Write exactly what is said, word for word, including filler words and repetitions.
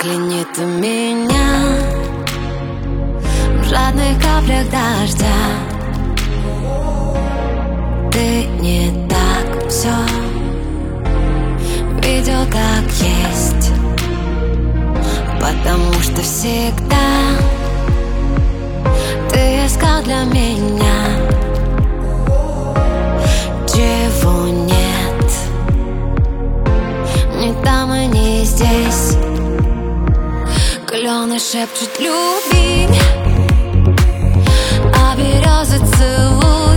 Загляни ты меня в жадных каплях дождя. Ты не так все видел, как есть, потому что всегда ты искал для меня, чего нет ни там и не здесь. Клены шепчут люби, а березы целуют.